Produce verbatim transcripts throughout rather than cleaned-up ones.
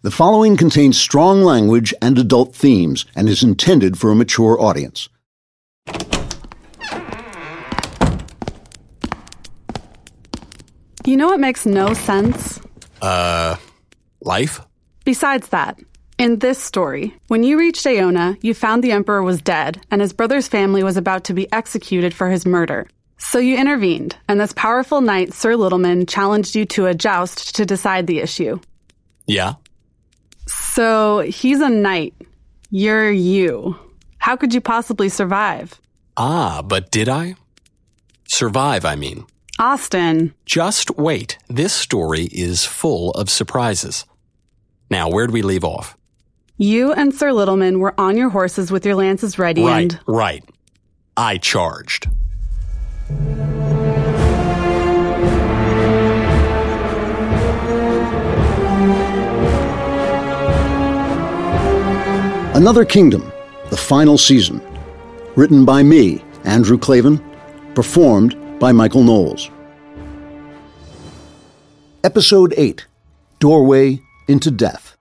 The following contains strong language and adult themes and is intended for a mature audience. You know what makes no sense? Uh, life? Besides that, in this story, when you reached Aona, you found the Emperor was dead and his brother's family was about to be executed for his murder. So you intervened, and this powerful knight, Sir Littleman, challenged you to a joust to decide the issue. Yeah. So he's a knight. You're you. How could you possibly survive? Ah, but did I? Survive, I mean. Austin. Just wait. This story is full of surprises. Now, where'd we leave off? You and Sir Littleman were on your horses with your lances ready right, and... Right, I charged. Another Kingdom, the final season. Written by me, Andrew Klavan. Performed by Michael Knowles. Episode eight, Doorway into Death.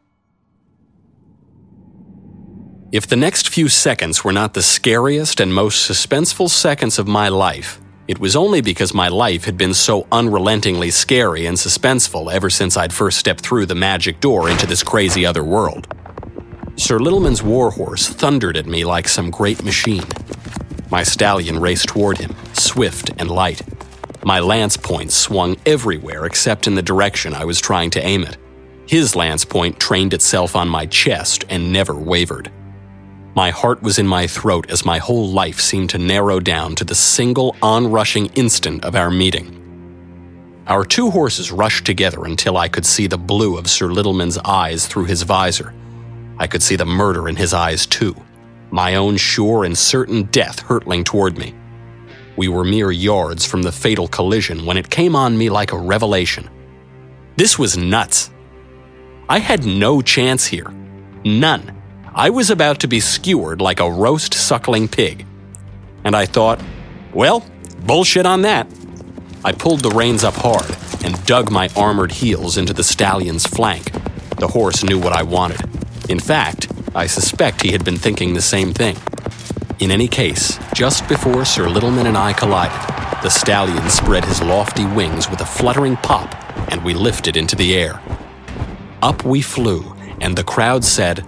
If the next few seconds were not the scariest and most suspenseful seconds of my life, it was only because my life had been so unrelentingly scary and suspenseful ever since I'd first stepped through the magic door into this crazy other world. Sir Littleman's warhorse thundered at me like some great machine. My stallion raced toward him, swift and light. My lance point swung everywhere except in the direction I was trying to aim it. His lance point trained itself on my chest and never wavered. My heart was in my throat as my whole life seemed to narrow down to the single onrushing instant of our meeting. Our two horses rushed together until I could see the blue of Sir Littleman's eyes through his visor. I could see the murder in his eyes too, my own sure and certain death hurtling toward me. We were mere yards from the fatal collision when it came on me like a revelation. This was nuts. I had no chance here. None. I was about to be skewered like a roast suckling pig. And I thought, well, bullshit on that. I pulled the reins up hard and dug my armored heels into the stallion's flank. The horse knew what I wanted. In fact, I suspect he had been thinking the same thing. In any case, just before Sir Littleman and I collided, the stallion spread his lofty wings with a fluttering pop, and we lifted into the air. Up we flew, and the crowd said,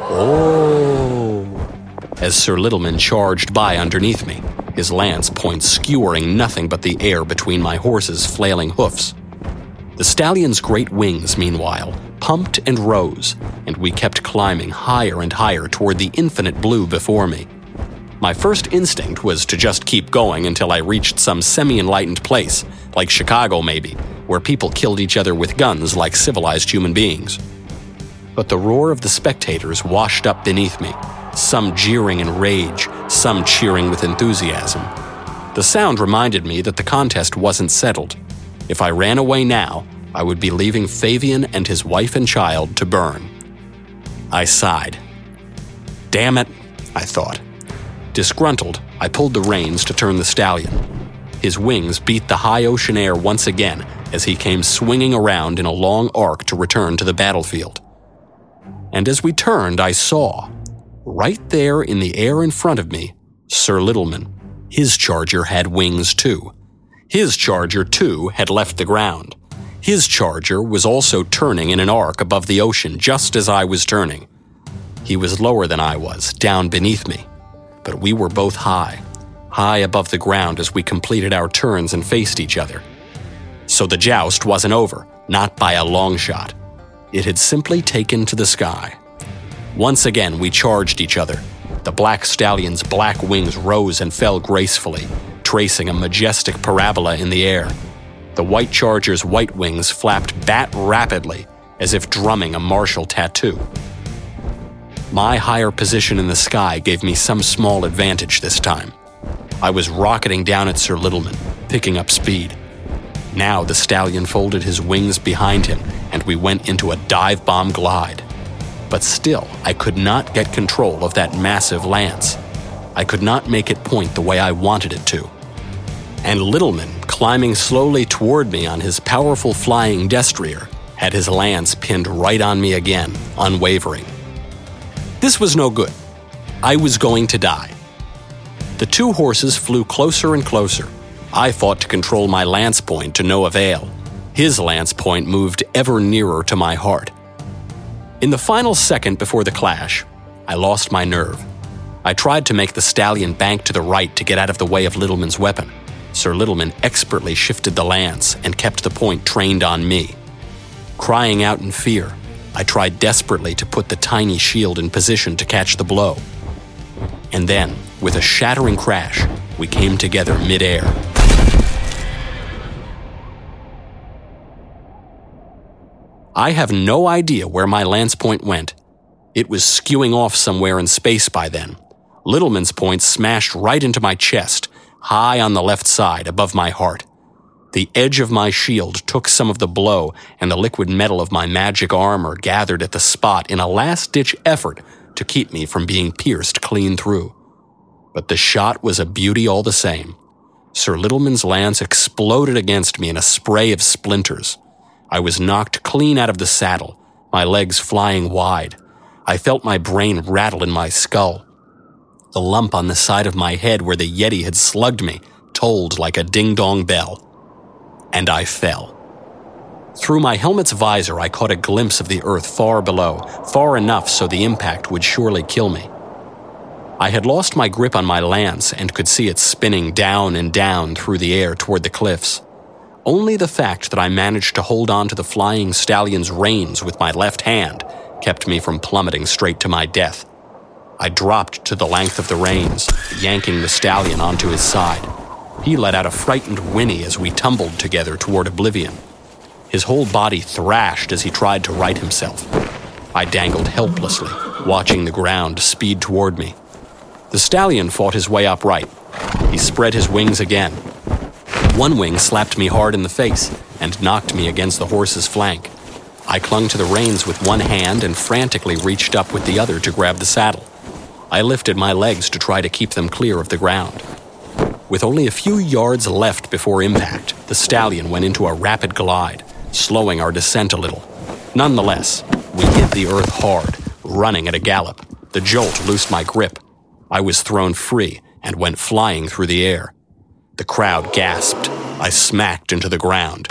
"Oh," as Sir Littleman charged by underneath me, his lance point skewering nothing but the air between my horse's flailing hoofs. The stallion's great wings, meanwhile, pumped and rose, and we kept climbing higher and higher toward the infinite blue before me. My first instinct was to just keep going until I reached some semi-enlightened place, like Chicago maybe, where people killed each other with guns like civilized human beings. But the roar of the spectators washed up beneath me, some jeering in rage, some cheering with enthusiasm. The sound reminded me that the contest wasn't settled. If I ran away now, I would be leaving Fabian and his wife and child to burn. I sighed. Damn it, I thought. Disgruntled, I pulled the reins to turn the stallion. His wings beat the high ocean air once again as he came swinging around in a long arc to return to the battlefield. And as we turned, I saw, right there in the air in front of me, Sir Littleman. His charger had wings too. His charger, too, had left the ground. His charger was also turning in an arc above the ocean just as I was turning. He was lower than I was, down beneath me. But we were both high, high above the ground as we completed our turns and faced each other. So the joust wasn't over, not by a long shot. It had simply taken to the sky. Once again, we charged each other. The black stallion's black wings rose and fell gracefully, tracing a majestic parabola in the air. The white charger's white wings flapped bat rapidly, as if drumming a martial tattoo. My higher position in the sky gave me some small advantage this time. I was rocketing down at Sir Littleman, picking up speed. Now the stallion folded his wings behind him, and we went into a dive-bomb glide. But still, I could not get control of that massive lance. I could not make it point the way I wanted it to. And Littleman, climbing slowly toward me on his powerful flying destrier, had his lance pinned right on me again, unwavering. This was no good. I was going to die. The two horses flew closer and closer. I fought to control my lance point to no avail. His lance point moved ever nearer to my heart. In the final second before the clash, I lost my nerve. I tried to make the stallion bank to the right to get out of the way of Littleman's weapon. Sir Littleman expertly shifted the lance and kept the point trained on me. Crying out in fear, I tried desperately to put the tiny shield in position to catch the blow. And then, with a shattering crash, we came together mid-air. I have no idea where my lance point went. It was skewing off somewhere in space by then. Littleman's point smashed right into my chest, high on the left side, above my heart. The edge of my shield took some of the blow, and the liquid metal of my magic armor gathered at the spot in a last-ditch effort to keep me from being pierced clean through. But the shot was a beauty all the same. Sir Littleman's lance exploded against me in a spray of splinters. I was knocked clean out of the saddle, my legs flying wide. I felt my brain rattle in my skull. The lump on the side of my head where the Yeti had slugged me tolled like a ding-dong bell. And I fell. Through my helmet's visor, I caught a glimpse of the earth far below, far enough so the impact would surely kill me. I had lost my grip on my lance and could see it spinning down and down through the air toward the cliffs. Only the fact that I managed to hold on to the flying stallion's reins with my left hand kept me from plummeting straight to my death. I dropped to the length of the reins, yanking the stallion onto his side. He let out a frightened whinny as we tumbled together toward oblivion. His whole body thrashed as he tried to right himself. I dangled helplessly, watching the ground speed toward me. The stallion fought his way upright. He spread his wings again. One wing slapped me hard in the face and knocked me against the horse's flank. I clung to the reins with one hand and frantically reached up with the other to grab the saddle. I lifted my legs to try to keep them clear of the ground. With only a few yards left before impact, the stallion went into a rapid glide, slowing our descent a little. Nonetheless, we hit the earth hard, running at a gallop. The jolt loosed my grip. I was thrown free and went flying through the air. The crowd gasped. I smacked into the ground.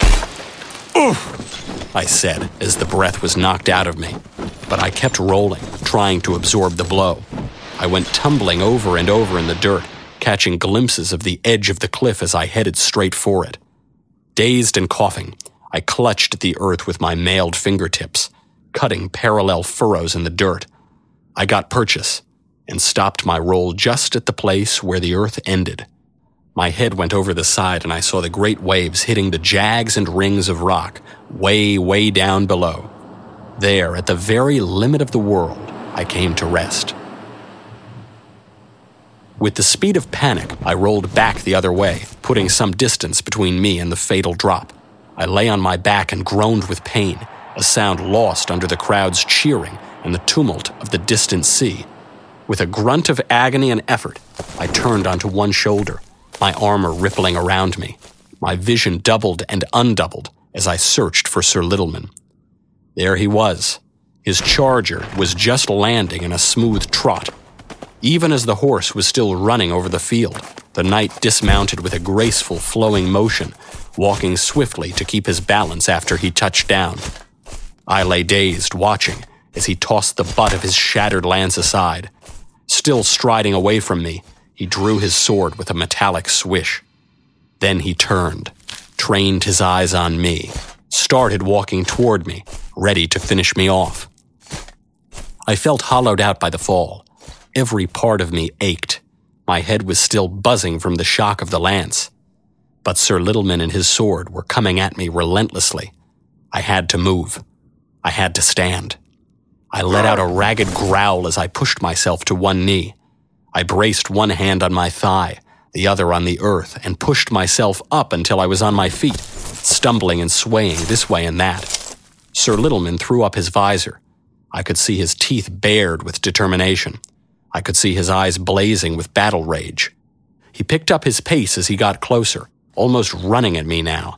"Oof!" I said as the breath was knocked out of me. But I kept rolling, trying to absorb the blow. I went tumbling over and over in the dirt, catching glimpses of the edge of the cliff as I headed straight for it. Dazed and coughing, I clutched at the earth with my mailed fingertips, cutting parallel furrows in the dirt. I got purchase and stopped my roll just at the place where the earth ended. My head went over the side and I saw the great waves hitting the jags and rings of rock way, way down below. There, at the very limit of the world, I came to rest. With the speed of panic, I rolled back the other way, putting some distance between me and the fatal drop. I lay on my back and groaned with pain, a sound lost under the crowd's cheering and the tumult of the distant sea. With a grunt of agony and effort, I turned onto one shoulder, my armor rippling around me. My vision doubled and undoubled as I searched for Sir Littleman. There he was. His charger was just landing in a smooth trot. Even as the horse was still running over the field, the knight dismounted with a graceful, flowing motion, walking swiftly to keep his balance after he touched down. I lay dazed, watching as he tossed the butt of his shattered lance aside. Still striding away from me, he drew his sword with a metallic swish. Then he turned, trained his eyes on me, started walking toward me, ready to finish me off. I felt hollowed out by the fall. Every part of me ached. My head was still buzzing from the shock of the lance. But Sir Littleman and his sword were coming at me relentlessly. I had to move. I had to stand. I let out a ragged growl as I pushed myself to one knee. I braced one hand on my thigh, the other on the earth, and pushed myself up until I was on my feet, stumbling and swaying this way and that. Sir Littleman threw up his visor. I could see his teeth bared with determination. I could see his eyes blazing with battle rage. He picked up his pace as he got closer, almost running at me now.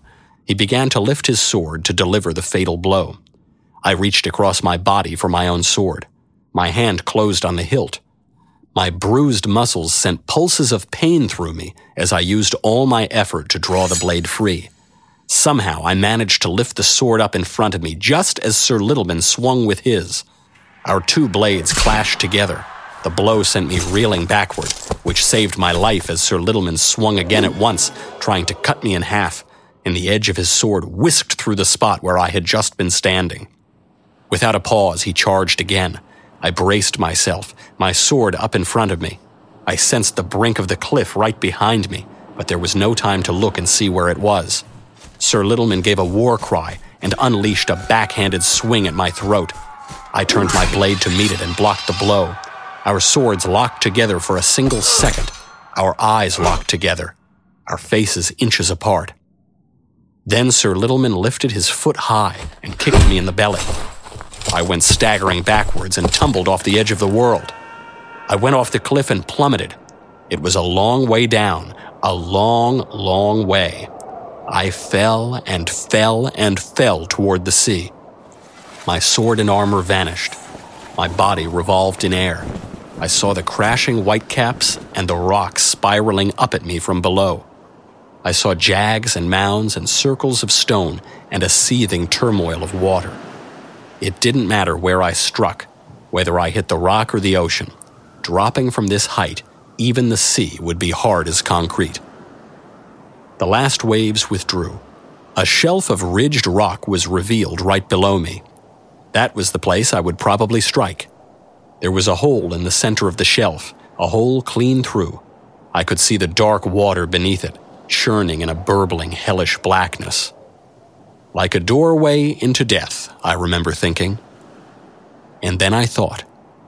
He began to lift his sword to deliver the fatal blow. I reached across my body for my own sword. My hand closed on the hilt. My bruised muscles sent pulses of pain through me as I used all my effort to draw the blade free. Somehow I managed to lift the sword up in front of me just as Sir Littleman swung with his. Our two blades clashed together. The blow sent me reeling backward, which saved my life as Sir Littleman swung again at once, trying to cut me in half, and the edge of his sword whisked through the spot where I had just been standing. Without a pause, he charged again. I braced myself, my sword up in front of me. I sensed the brink of the cliff right behind me, but there was no time to look and see where it was. Sir Littleman gave a war cry and unleashed a backhanded swing at my throat. I turned my blade to meet it and blocked the blow. Our swords locked together for a single second. Our eyes locked together, our faces inches apart. Then Sir Littleman lifted his foot high and kicked me in the belly. I went staggering backwards and tumbled off the edge of the world. I went off the cliff and plummeted. It was a long way down, a long, long way. I fell and fell and fell toward the sea. My sword and armor vanished. My body revolved in air. I saw the crashing whitecaps and the rocks spiraling up at me from below. I saw jags and mounds and circles of stone and a seething turmoil of water. It didn't matter where I struck, whether I hit the rock or the ocean. Dropping from this height, even the sea would be hard as concrete. The last waves withdrew. A shelf of ridged rock was revealed right below me. That was the place I would probably strike. There was a hole in the center of the shelf, a hole clean through. I could see the dark water beneath it, churning in a burbling, hellish blackness. Like a doorway into death, I remember thinking. And then I thought,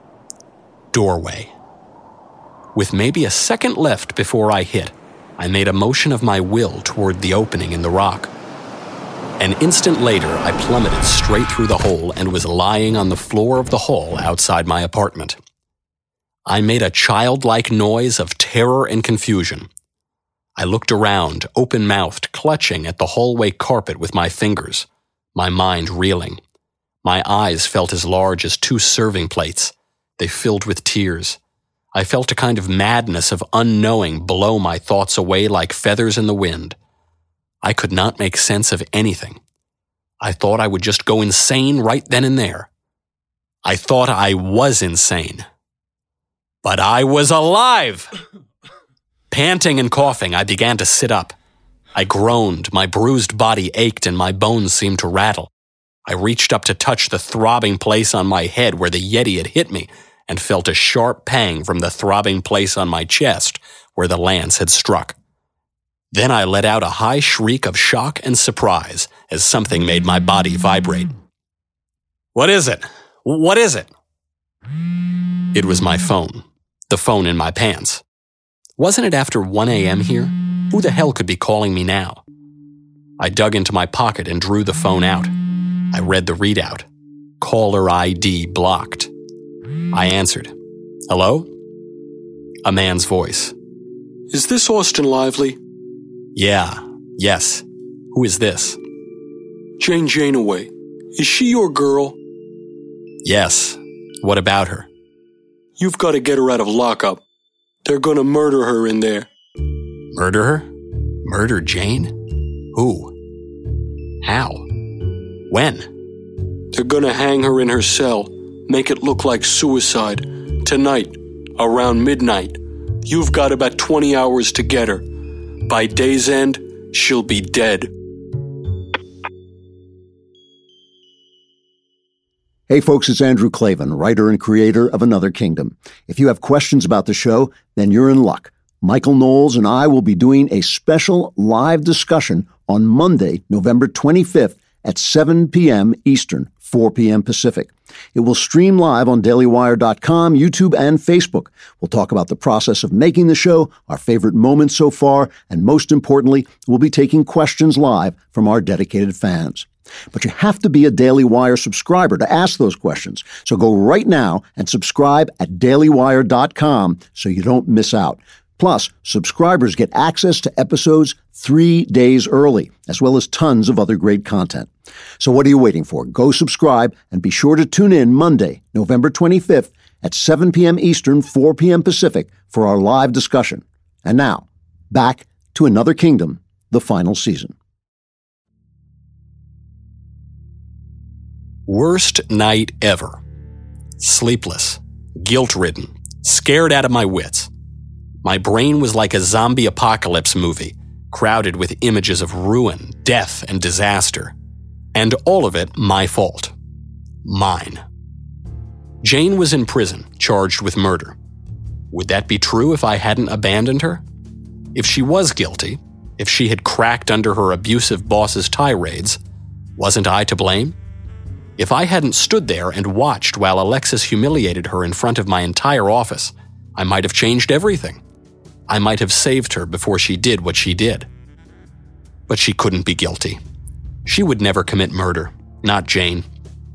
doorway. With maybe a second left before I hit, I made a motion of my will toward the opening in the rock. An instant later, I plummeted straight through the hole and was lying on the floor of the hall outside my apartment. I made a childlike noise of terror and confusion. I looked around, open-mouthed, clutching at the hallway carpet with my fingers, my mind reeling. My eyes felt as large as two serving plates. They filled with tears. I felt a kind of madness of unknowing blow my thoughts away like feathers in the wind. I could not make sense of anything. I thought I would just go insane right then and there. I thought I was insane. But I was alive! Panting and coughing, I began to sit up. I groaned, my bruised body ached, and my bones seemed to rattle. I reached up to touch the throbbing place on my head where the Yeti had hit me, and felt a sharp pang from the throbbing place on my chest where the lance had struck. Then I let out a high shriek of shock and surprise as something made my body vibrate. What is it? What is it? It was my phone, the phone in my pants. Wasn't it after one a.m. here? Who the hell could be calling me now? I dug into my pocket and drew the phone out. I read the readout. Caller I D blocked. I answered. Hello? A man's voice. Is this Austin Lively? Yeah, yes. Who is this? Jane Janeway. Is she your girl? Yes. What about her? You've got to get her out of lockup. They're going to murder her in there. Murder her? Murder Jane? Who? How? When? They're going to hang her in her cell, make it look like suicide. Tonight, around midnight. You've got about twenty hours to get her. By day's end, she'll be dead. Hey folks, it's Andrew Klavan, writer and creator of Another Kingdom. If you have questions about the show, then you're in luck. Michael Knowles and I will be doing a special live discussion on Monday, November twenty-fifth at seven p.m. Eastern, four p.m. Pacific. It will stream live on daily wire dot com, YouTube, and Facebook. We'll talk about the process of making the show, our favorite moments so far, and most importantly, we'll be taking questions live from our dedicated fans. But you have to be a Daily Wire subscriber to ask those questions. So go right now and subscribe at daily wire dot com so you don't miss out. Plus, subscribers get access to episodes three days early, as well as tons of other great content. So what are you waiting for? Go subscribe and be sure to tune in Monday, November twenty-fifth at seven p.m. Eastern, four p.m. Pacific for our live discussion. And now, back to Another Kingdom, the final season. Worst night ever. Sleepless, guilt-ridden, scared out of my wits. My brain was like a zombie apocalypse movie, crowded with images of ruin, death, and disaster. And all of it my fault. Mine. Jane was in prison, charged with murder. Would that be true if I hadn't abandoned her? If she was guilty, if she had cracked under her abusive boss's tirades, wasn't I to blame? If I hadn't stood there and watched while Alexis humiliated her in front of my entire office, I might have changed everything. I might have saved her before she did what she did. But she couldn't be guilty. She would never commit murder, not Jane.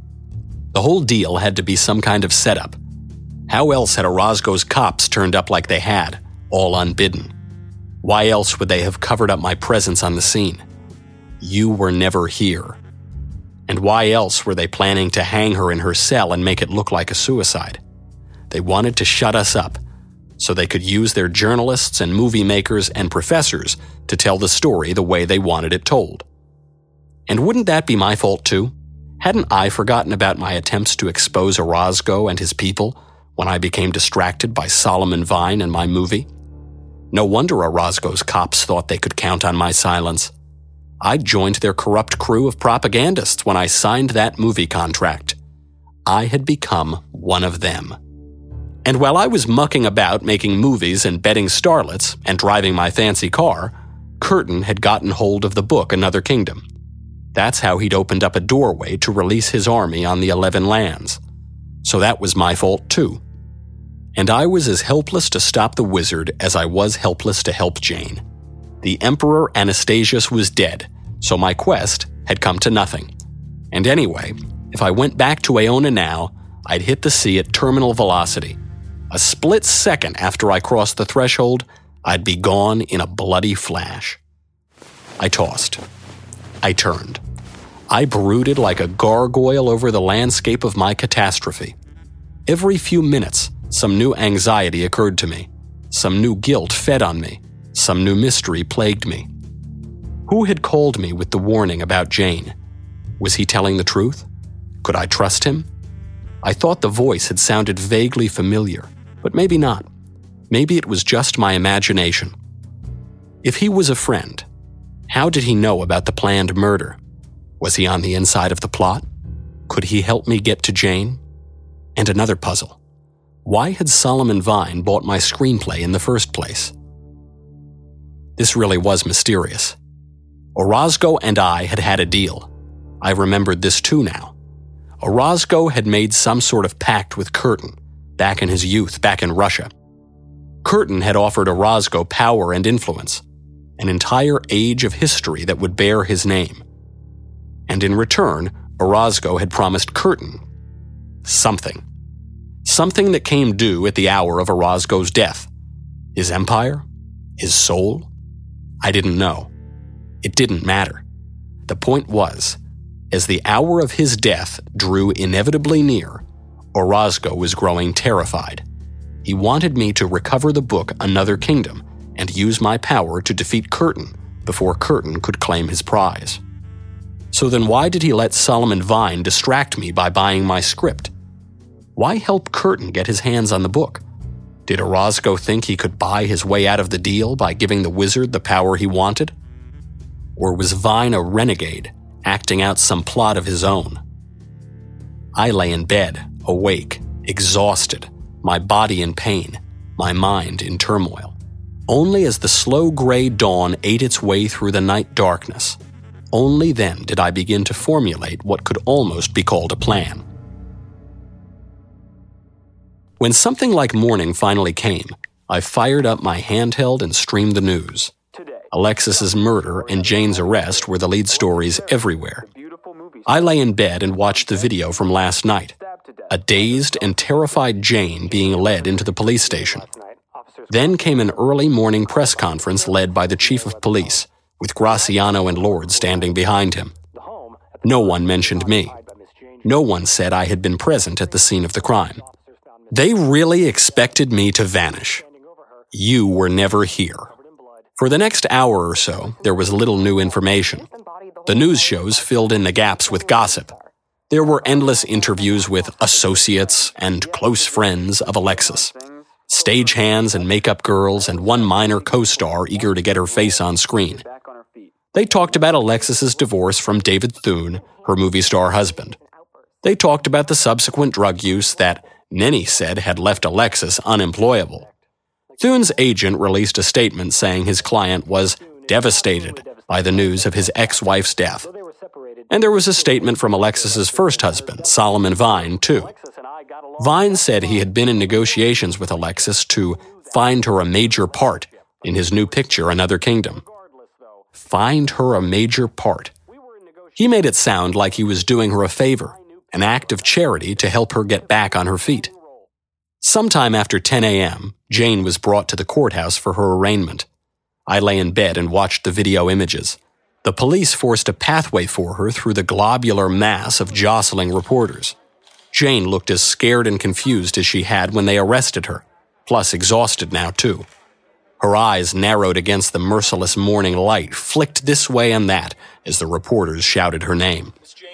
The whole deal had to be some kind of setup. How else had Orozco's cops turned up like they had, all unbidden? Why else would they have covered up my presence on the scene? You were never here. And why else were they planning to hang her in her cell and make it look like a suicide? They wanted to shut us up, so they could use their journalists and movie makers and professors to tell the story the way they wanted it told. And wouldn't that be my fault too? Hadn't I forgotten about my attempts to expose Orozco and his people when I became distracted by Solomon Vine and my movie? No wonder Orozco's cops thought they could count on my silence. I joined their corrupt crew of propagandists when I signed that movie contract. I had become one of them. And while I was mucking about making movies and betting starlets and driving my fancy car, Curtin had gotten hold of the book Another Kingdom. That's how he'd opened up a doorway to release his army on the Eleven Lands. So that was my fault too. And I was as helpless to stop the wizard as I was helpless to help Jane. The Emperor Anastasius was dead, so my quest had come to nothing. And anyway, if I went back to Aona now, I'd hit the sea at terminal velocity. A split second after I crossed the threshold, I'd be gone in a bloody flash. I tossed. I turned. I brooded like a gargoyle over the landscape of my catastrophe. Every few minutes, some new anxiety occurred to me. Some new guilt fed on me. Some new mystery plagued me. Who had called me with the warning about Jane? Was he telling the truth? Could I trust him? I thought the voice had sounded vaguely familiar, but maybe not. Maybe it was just my imagination. If he was a friend, how did he know about the planned murder? Was he on the inside of the plot? Could he help me get to Jane? And another puzzle. Why had Solomon Vine bought my screenplay in the first place? This really was mysterious. Orozco and I had had a deal. I remembered this too now. Orozco had made some sort of pact with Curtin, back in his youth, back in Russia. Curtin had offered Orozco power and influence, an entire age of history that would bear his name. And in return, Orozco had promised Curtin something. Something that came due at the hour of Orozco's death. His empire? His soul? I didn't know. It didn't matter. The point was, as the hour of his death drew inevitably near, Orozco was growing terrified. He wanted me to recover the book Another Kingdom and use my power to defeat Curtin before Curtin could claim his prize. So then why did he let Solomon Vine distract me by buying my script? Why help Curtin get his hands on the book? Did Orozco think he could buy his way out of the deal by giving the wizard the power he wanted? Or was Vine a renegade, acting out some plot of his own? I lay in bed, awake, exhausted, my body in pain, my mind in turmoil. Only as the slow gray dawn ate its way through the night darkness, only then did I begin to formulate what could almost be called a plan. When something like morning finally came, I fired up my handheld and streamed the news. Alexis's murder and Jane's arrest were the lead stories everywhere. I lay in bed and watched the video from last night. A dazed and terrified Jane being led into the police station. Then came an early morning press conference led by the chief of police, with Graciano and Lord standing behind him. No one mentioned me. No one said I had been present at the scene of the crime. They really expected me to vanish. You were never here. For the next hour or so, there was little new information. The news shows filled in the gaps with gossip. There were endless interviews with associates and close friends of Alexis, stagehands and makeup girls, and one minor co-star eager to get her face on screen. They talked about Alexis's divorce from David Thune, her movie star husband. They talked about the subsequent drug use that many said had left Alexis unemployable. Thune's agent released a statement saying his client was devastated by the news of his ex-wife's death. And there was a statement from Alexis's first husband, Solomon Vine, too. Vine said he had been in negotiations with Alexis to find her a major part in his new picture, Another Kingdom. Find her a major part. He made it sound like he was doing her a favor, an act of charity to help her get back on her feet. Sometime after ten a.m., Jane was brought to the courthouse for her arraignment. I lay in bed and watched the video images. The police forced a pathway for her through the globular mass of jostling reporters. Jane looked as scared and confused as she had when they arrested her, plus exhausted now, too. Her eyes narrowed against the merciless morning light, flicked this way and that as the reporters shouted her name.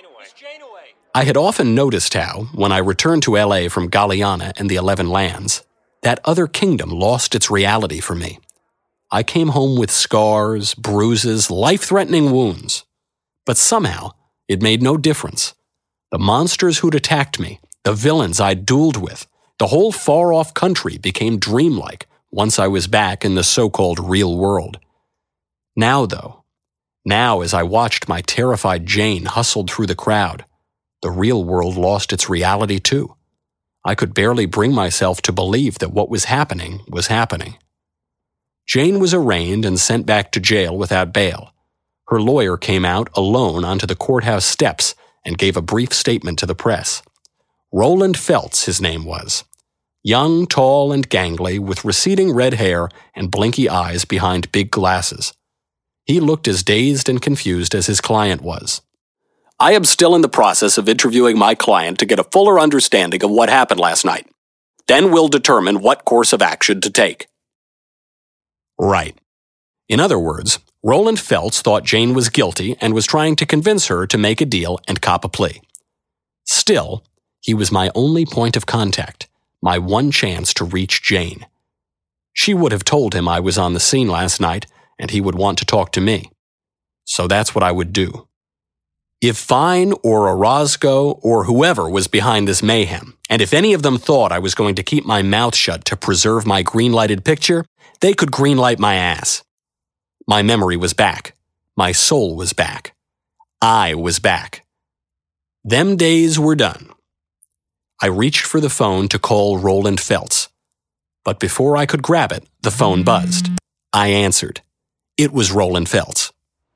I had often noticed how, when I returned to L A from Galiana and the Eleven Lands, that other kingdom lost its reality for me. I came home with scars, bruises, life-threatening wounds. But somehow, it made no difference. The monsters who'd attacked me, the villains I'd dueled with, the whole far-off country became dreamlike once I was back in the so-called real world. Now, though, now as I watched my terrified Jane hustled through the crowd, the real world lost its reality too. I could barely bring myself to believe that what was happening was happening. Jane was arraigned and sent back to jail without bail. Her lawyer came out alone onto the courthouse steps and gave a brief statement to the press. Roland Feltz, his name was. Young, tall, and gangly, with receding red hair and blinky eyes behind big glasses. He looked as dazed and confused as his client was. I am still in the process of interviewing my client to get a fuller understanding of what happened last night. Then we'll determine what course of action to take. Right. In other words, Roland Feltz thought Jane was guilty and was trying to convince her to make a deal and cop a plea. Still, he was my only point of contact, my one chance to reach Jane. She would have told him I was on the scene last night and he would want to talk to me. So that's what I would do. If Vine or Orozco or whoever was behind this mayhem, and if any of them thought I was going to keep my mouth shut to preserve my green-lighted picture, they could green-light my ass. My memory was back. My soul was back. I was back. Them days were done. I reached for the phone to call Roland Feltz. But before I could grab it, the phone buzzed. I answered. It was Roland Feltz.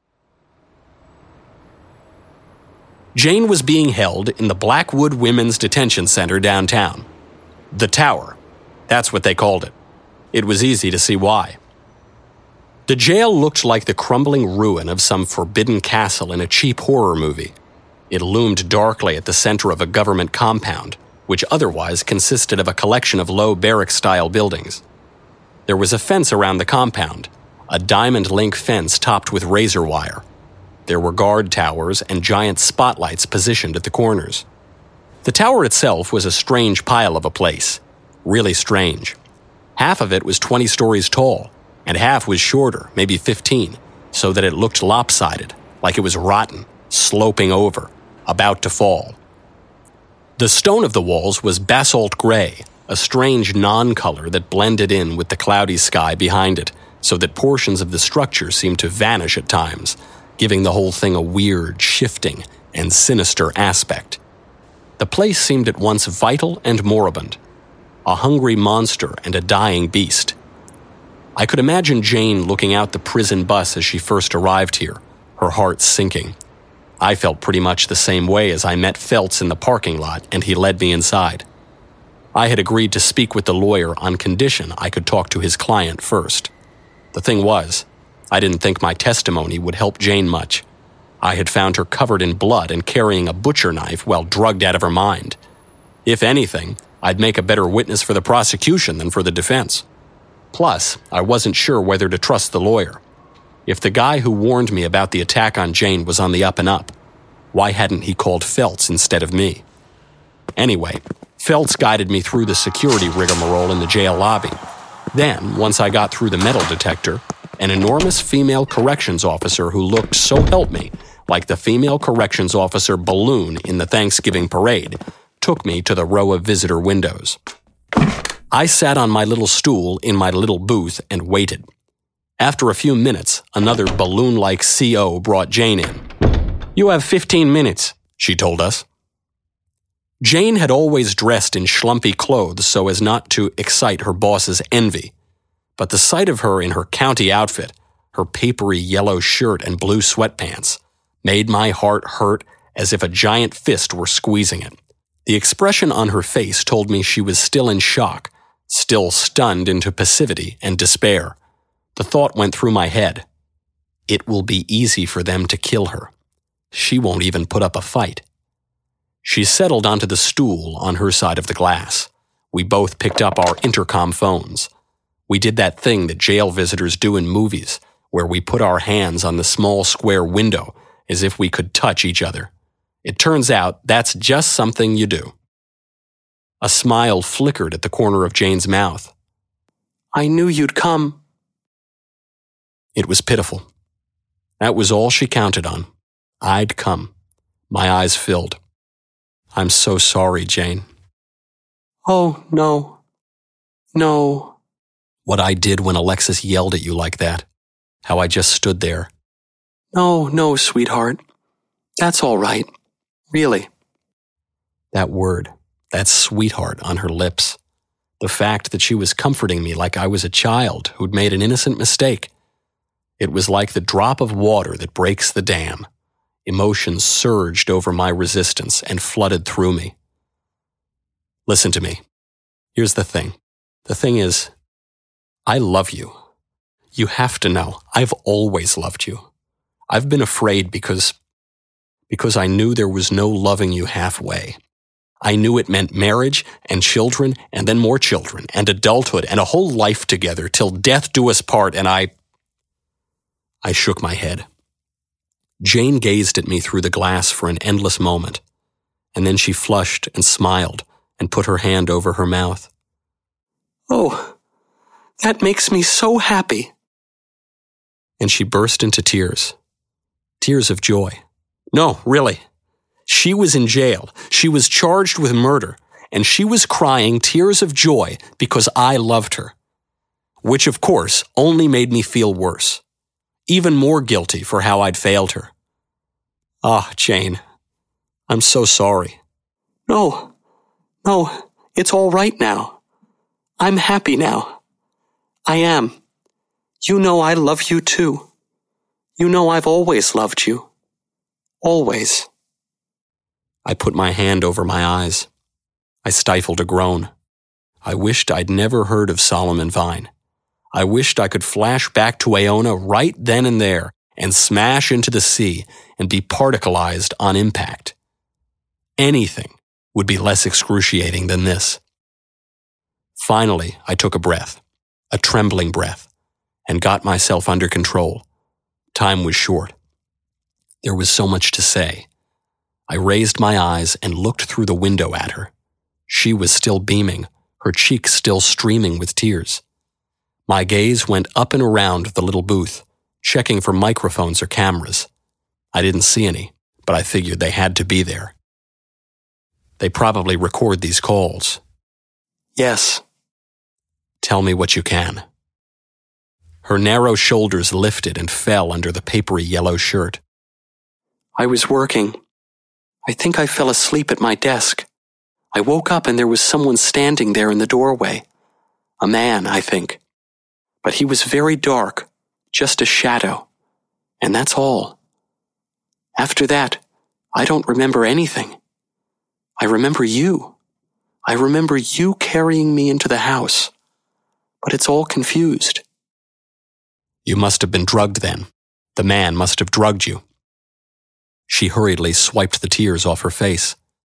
Jane was being held in the Blackwood Women's Detention Center downtown. The Tower. That's what they called it. It was easy to see why. The jail looked like the crumbling ruin of some forbidden castle in a cheap horror movie. It loomed darkly at the center of a government compound, which otherwise consisted of a collection of low barrack-style buildings. There was a fence around the compound, a diamond-link fence topped with razor wire. There were guard towers and giant spotlights positioned at the corners. The tower itself was a strange pile of a place. Really strange. Half of it was twenty stories tall, and half was shorter, maybe fifteen, so that it looked lopsided, like it was rotten, sloping over, about to fall. The stone of the walls was basalt gray, a strange non-color that blended in with the cloudy sky behind it, so that portions of the structure seemed to vanish at times, giving the whole thing a weird, shifting, and sinister aspect. The place seemed at once vital and moribund, a hungry monster and a dying beast. I could imagine Jane looking out the prison bus as she first arrived here, her heart sinking. I felt pretty much the same way as I met Feltz in the parking lot and he led me inside. I had agreed to speak with the lawyer on condition I could talk to his client first. The thing was, I didn't think my testimony would help Jane much. I had found her covered in blood and carrying a butcher knife while drugged out of her mind. If anything, I'd make a better witness for the prosecution than for the defense. Plus, I wasn't sure whether to trust the lawyer. If the guy who warned me about the attack on Jane was on the up and up, why hadn't he called Feltz instead of me? Anyway, Feltz guided me through the security rigmarole in the jail lobby. Then, once I got through the metal detector, an enormous female corrections officer who looked, so help me, like the female corrections officer balloon in the Thanksgiving parade, took me to the row of visitor windows. I sat on my little stool in my little booth and waited. After a few minutes, another balloon-like C O brought Jane in. "You have fifteen minutes, she told us. Jane had always dressed in schlumpy clothes so as not to excite her boss's envy, but the sight of her in her county outfit, her papery yellow shirt and blue sweatpants, made my heart hurt as if a giant fist were squeezing it. The expression on her face told me she was still in shock, still stunned into passivity and despair. The thought went through my head. It will be easy for them to kill her. She won't even put up a fight. She settled onto the stool on her side of the glass. We both picked up our intercom phones. We did that thing that jail visitors do in movies, where we put our hands on the small square window as if we could touch each other. It turns out that's just something you do. A smile flickered at the corner of Jane's mouth. "I knew you'd come." It was pitiful. That was all she counted on. I'd come. My eyes filled. "I'm so sorry, Jane." "Oh, no. No." What I did when Alexis yelled at you like that. How I just stood there. "No, no, sweetheart. That's all right. Really." That word, that sweetheart on her lips. The fact that she was comforting me like I was a child who'd made an innocent mistake. It was like the drop of water that breaks the dam. Emotions surged over my resistance and flooded through me. Listen to me. Here's the thing. The thing is, I love you. You have to know, I've always loved you. I've been afraid because, because I knew there was no loving you halfway. I knew it meant marriage and children and then more children and adulthood and a whole life together till death do us part, and I... I shook my head. Jane gazed at me through the glass for an endless moment, and then she flushed and smiled and put her hand over her mouth. "Oh, that makes me so happy." And she burst into tears. Tears of joy. No, really. She was in jail. She was charged with murder, and she was crying tears of joy because I loved her. Which, of course, only made me feel worse. Even more guilty for how I'd failed her. Ah, Jane, I'm so sorry. No, no, it's all right now. I'm happy now. I am. You know I love you too. You know I've always loved you. Always. I put my hand over my eyes. I stifled a groan. I wished I'd never heard of Solomon Vine. I wished I could flash back to Iona right then and there and smash into the sea and be particleized on impact. Anything would be less excruciating than this. Finally, I took a breath, a trembling breath, and got myself under control. Time was short. There was so much to say. I raised my eyes and looked through the window at her. She was still beaming, her cheeks still streaming with tears. My gaze went up and around the little booth, checking for microphones or cameras. I didn't see any, but I figured they had to be there. They probably record these calls. Yes. Tell me what you can. Her narrow shoulders lifted and fell under the papery yellow shirt. I was working. I think I fell asleep at my desk. I woke up and there was someone standing there in the doorway. A man, I think. But he was very dark, just a shadow. And that's all. After that, I don't remember anything. I remember you. I remember you carrying me into the house, but it's all confused. You must have been drugged then. The man must have drugged you. She hurriedly swiped the tears off her face.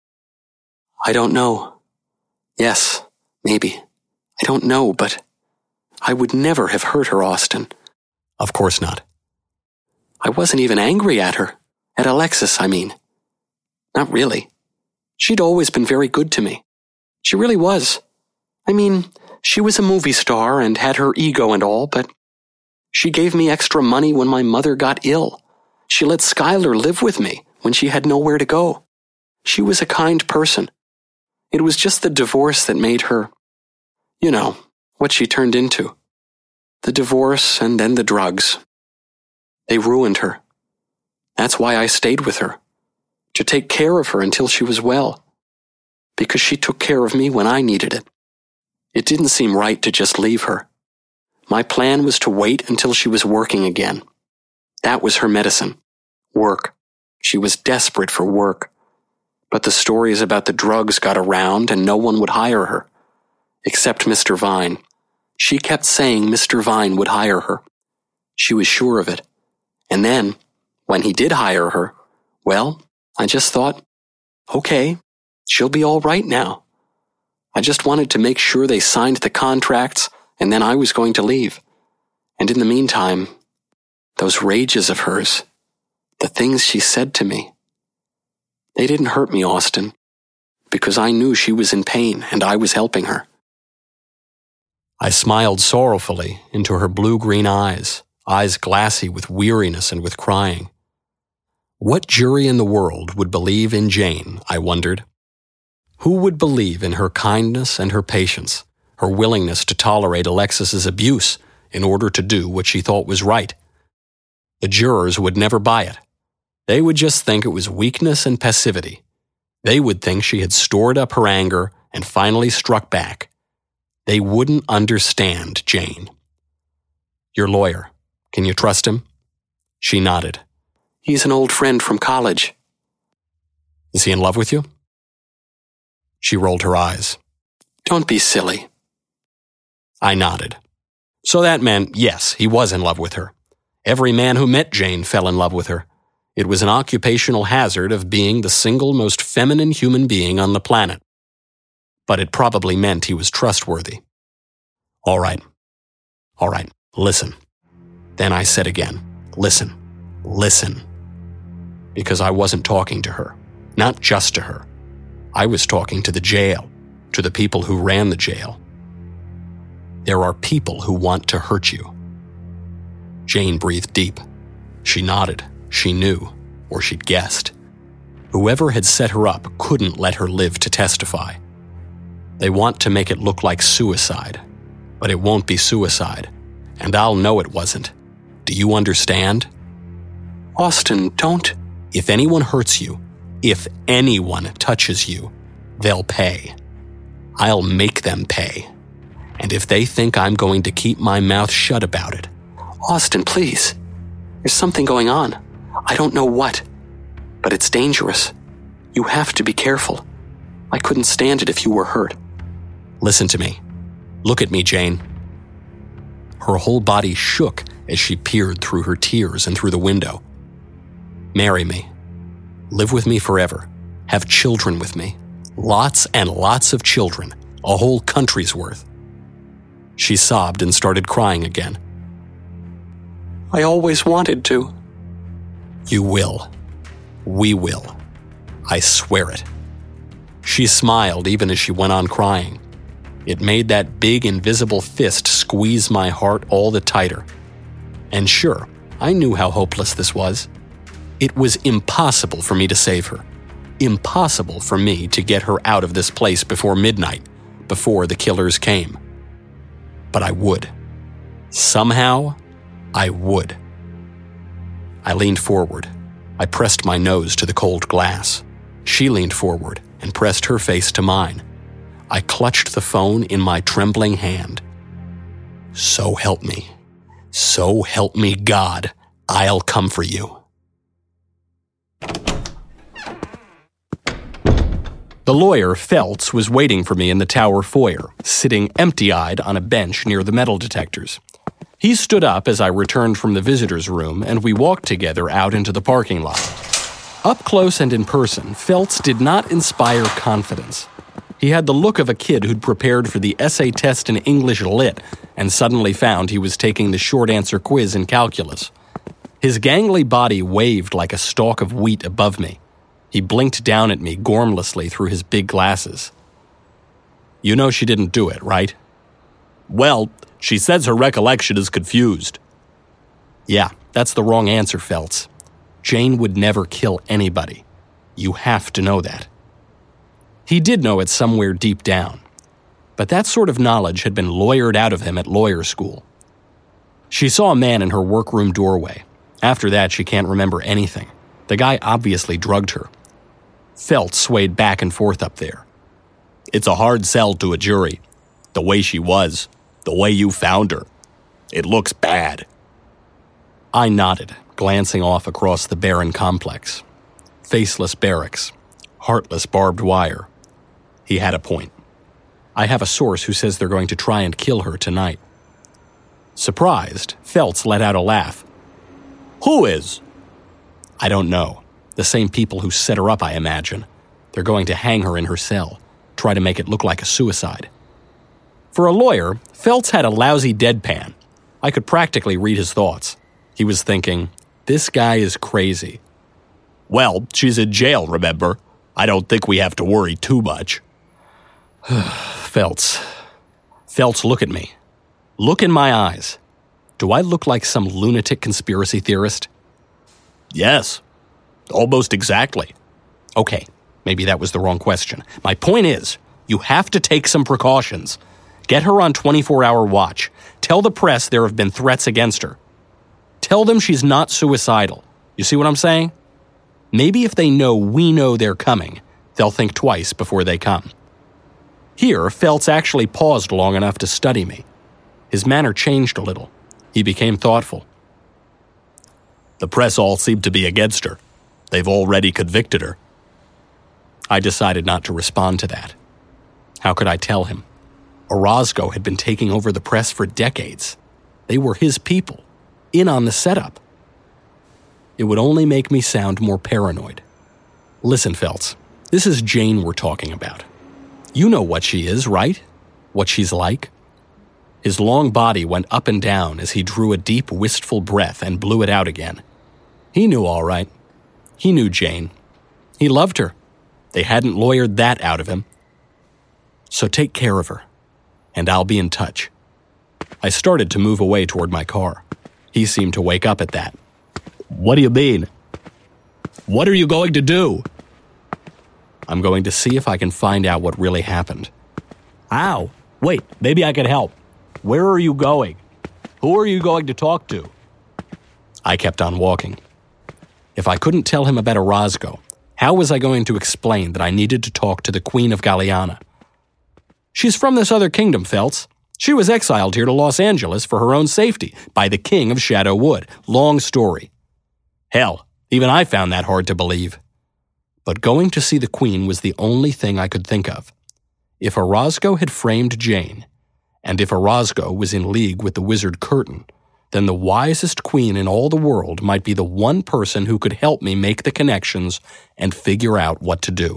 I don't know. Yes, maybe. I don't know, but I would never have hurt her, Austin. Of course not. I wasn't even angry at her. At Alexis, I mean. Not really. She'd always been very good to me. She really was. I mean, she was a movie star and had her ego and all, but she gave me extra money when my mother got ill. She let Skylar live with me when she had nowhere to go. She was a kind person. It was just the divorce that made her, you know, what she turned into. The divorce and then the drugs. They ruined her. That's why I stayed with her, to take care of her until she was well, because she took care of me when I needed it. It didn't seem right to just leave her. My plan was to wait until she was working again. That was her medicine. Work. She was desperate for work. But the stories about the drugs got around and no one would hire her. Except Mister Vine. She kept saying Mister Vine would hire her. She was sure of it. And then, when he did hire her, well, I just thought, okay, she'll be all right now. I just wanted to make sure they signed the contracts, and then I was going to leave. And in the meantime, those rages of hers, the things she said to me, they didn't hurt me, Austin, because I knew she was in pain and I was helping her. I smiled sorrowfully into her blue-green eyes, eyes glassy with weariness and with crying. What jury in the world would believe in Jane, I wondered? Who would believe in her kindness and her patience, her willingness to tolerate Alexis's abuse in order to do what she thought was right? The jurors would never buy it. They would just think it was weakness and passivity. They would think she had stored up her anger and finally struck back. They wouldn't understand Jane. Your lawyer, can you trust him? She nodded. He's an old friend from college. Is he in love with you? She rolled her eyes. Don't be silly. I nodded. So that meant, yes, he was in love with her. Every man who met Jane fell in love with her. It was an occupational hazard of being the single most feminine human being on the planet. But it probably meant he was trustworthy. All right. All right, listen. Then I said again, listen, listen. Because I wasn't talking to her, not just to her. I was talking to the jail, to the people who ran the jail. There are people who want to hurt you. Jane breathed deep. She nodded. She knew, or she'd guessed. Whoever had set her up couldn't let her live to testify. They want to make it look like suicide, but it won't be suicide, and I'll know it wasn't. Do you understand? Austin, don't. If anyone hurts you, if anyone touches you, they'll pay. I'll make them pay. And if they think I'm going to keep my mouth shut about it... Austin, please. There's something going on. I don't know what, but it's dangerous. You have to be careful. I couldn't stand it if you were hurt. Listen to me. Look at me, Jane. Her whole body shook as she peered through her tears and through the window. Marry me. Live with me forever. Have children with me. Lots and lots of children. A whole country's worth. She sobbed and started crying again. I always wanted to. You will. We will. I swear it. She smiled even as she went on crying. It made that big invisible fist squeeze my heart all the tighter. And sure, I knew how hopeless this was. It was impossible for me to save her. Impossible for me to get her out of this place before midnight, before the killers came. But I would. Somehow, I would. I leaned forward. I pressed my nose to the cold glass. She leaned forward and pressed her face to mine. I clutched the phone in my trembling hand. So help me. So help me God, I'll come for you. The lawyer, Feltz, was waiting for me in the tower foyer, sitting empty-eyed on a bench near the metal detectors. He stood up as I returned from the visitor's room, and we walked together out into the parking lot. Up close and in person, Feltz did not inspire confidence. He had the look of a kid who'd prepared for the essay test in English Lit and suddenly found he was taking the short-answer quiz in calculus. His gangly body waved like a stalk of wheat above me. He blinked down at me gormlessly through his big glasses. "You know she didn't do it, right?" "Well, she says her recollection is confused." "Yeah, that's the wrong answer, Feltz. Jane would never kill anybody. You have to know that." He did know it somewhere deep down, but that sort of knowledge had been lawyered out of him at lawyer school. She saw a man in her workroom doorway. After that, she can't remember anything. The guy obviously drugged her. Feltz swayed back and forth up there. "It's a hard sell to a jury. The way she was, the way you found her. It looks bad." I nodded, glancing off across the barren complex. Faceless barracks. Heartless barbed wire. He had a point. I have a source who says they're going to try and kill her tonight. Surprised, Feltz let out a laugh. "Who is?" "I don't know. The same people who set her up, I imagine. They're going to hang her in her cell, try to make it look like a suicide." For a lawyer, Feltz had a lousy deadpan. I could practically read his thoughts. He was thinking, this guy is crazy. "Well, she's in jail, remember? I don't think we have to worry too much." Feltz. Feltz, look at me. Look in my eyes. Do I look like some lunatic conspiracy theorist? "Yes. Almost exactly." Okay, maybe that was the wrong question. My point is, you have to take some precautions. Get her on twenty-four hour watch. Tell the press there have been threats against her. Tell them she's not suicidal. You see what I'm saying? Maybe if they know we know they're coming, they'll think twice before they come. Here, Feltz actually paused long enough to study me. His manner changed a little. He became thoughtful. "The press all seem to be against her. They've already convicted her." I decided not to respond to that. How could I tell him? Orozco had been taking over the press for decades. They were his people, in on the setup. It would only make me sound more paranoid. "Listen, Feltz, this is Jane we're talking about. You know what she is, right? What she's like?" His long body went up and down as he drew a deep, wistful breath and blew it out again. He knew all right. He knew Jane. He loved her. They hadn't lawyered that out of him. "So take care of her, and I'll be in touch." I started to move away toward my car. He seemed to wake up at that. "What do you mean? What are you going to do?" "I'm going to see if I can find out what really happened." "How? Wait, maybe I can help. Where are you going? Who are you going to talk to?" I kept on walking. If I couldn't tell him about Orozco, how was I going to explain that I needed to talk to the Queen of Galiana? "She's from this other kingdom, Feltz. She was exiled here to Los Angeles for her own safety by the King of Shadow Wood. Long story." Hell, even I found that hard to believe. But going to see the Queen was the only thing I could think of. If Orozco had framed Jane, and if Orozco was in league with the wizard Curtin, then the wisest queen in all the world might be the one person who could help me make the connections and figure out what to do.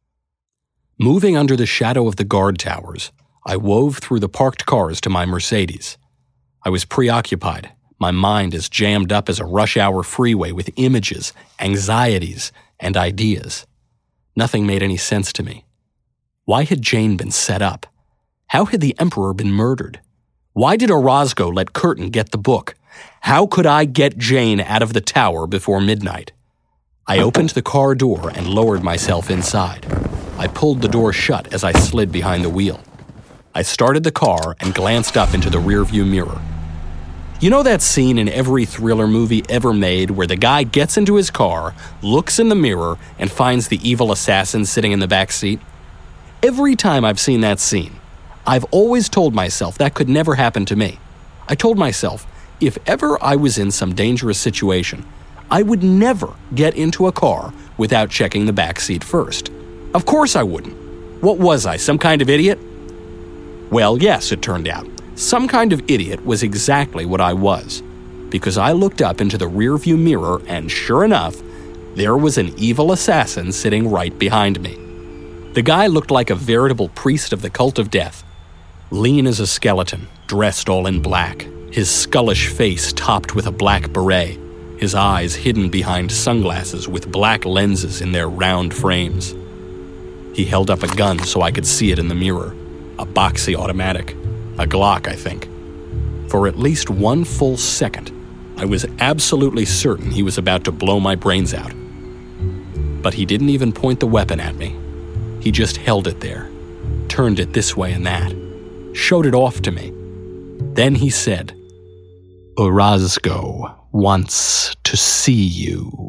Moving under the shadow of the guard towers, I wove through the parked cars to my Mercedes. I was preoccupied, my mind as jammed up as a rush-hour freeway with images, anxieties, and ideas. Nothing made any sense to me. Why had Jane been set up? How had the Emperor been murdered? Why did Orozco let Curtin get the book? How could I get Jane out of the tower before midnight? I opened the car door and lowered myself inside. I pulled the door shut as I slid behind the wheel. I started the car and glanced up into the rearview mirror. You know that scene in every thriller movie ever made where the guy gets into his car, looks in the mirror, and finds the evil assassin sitting in the back seat? Every time I've seen that scene, I've always told myself that could never happen to me. I told myself, if ever I was in some dangerous situation, I would never get into a car without checking the back seat first. Of course I wouldn't. What was I, some kind of idiot? Well, yes, it turned out. Some kind of idiot was exactly what I was, because I looked up into the rearview mirror and sure enough, there was an evil assassin sitting right behind me. The guy looked like a veritable priest of the cult of death. Lean as a skeleton, dressed all in black, his skullish face topped with a black beret, his eyes hidden behind sunglasses with black lenses in their round frames. He held up a gun so I could see it in the mirror, a boxy automatic, a Glock, I think. For at least one full second, I was absolutely certain he was about to blow my brains out. But he didn't even point the weapon at me. He just held it there, turned it this way and that, showed it off to me. Then he said, "Orozco wants to see you."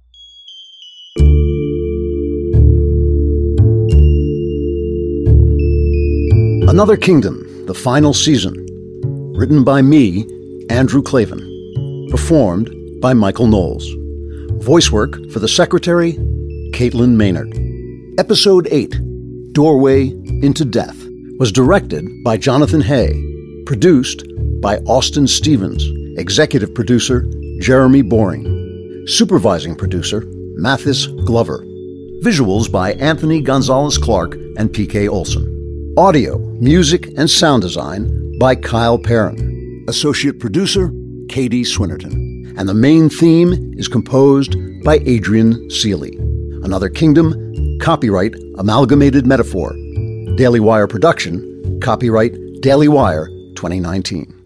Another Kingdom, the final season. Written by me, Andrew Klavan. Performed by Michael Knowles. Voice work for the Secretary, Caitlin Maynard. Episode eight, Doorway into Death, was directed by Jonathan Hay. Produced by Austin Stevens. Executive producer, Jeremy Boring. Supervising producer, Mathis Glover. Visuals by Anthony Gonzalez-Clark and P K Olson. Audio, music, and sound design by Kyle Perrin. Associate producer, Katie Swinnerton. And the main theme is composed by Adrian Seeley. Another Kingdom, copyright Amalgamated Metaphor. Daily Wire production, copyright Daily Wire twenty nineteen.